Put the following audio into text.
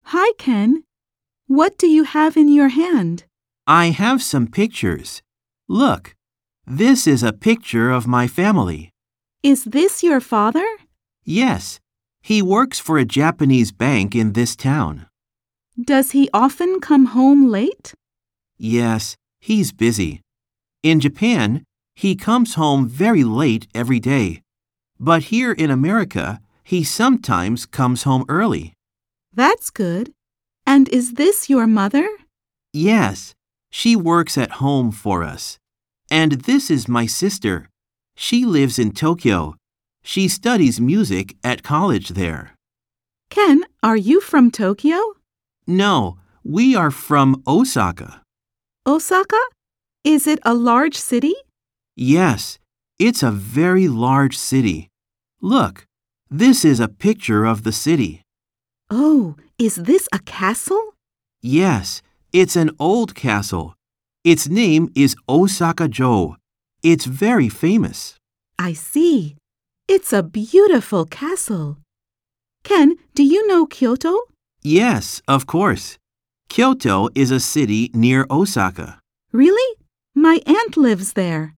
Hi, Ken. What do you have in your hand? I have some pictures. Look, this is a picture of my family. Is this your father? Yes, he works for a Japanese bank in this town. Does he often come home late? Yes, he's busy. In Japan, he comes home very late every day. But here in America, he sometimes comes home early. That's good. And is this your mother? Yes, she works at home for us. And this is my sister. She lives in Tokyo. She studies music at college there. Ken, are you from Tokyo? No, we are from Osaka. Osaka? Is it a large city? Yes, it's a very large city. Look, this is a picture of the city. Oh, is this a castle? Yes, it's an old castle. Its name is Osaka-jo. It's very famous. I see. It's a beautiful castle. Ken, do you know Kyoto? Yes, of course. Kyoto is a city near Osaka. Really? My aunt lives there.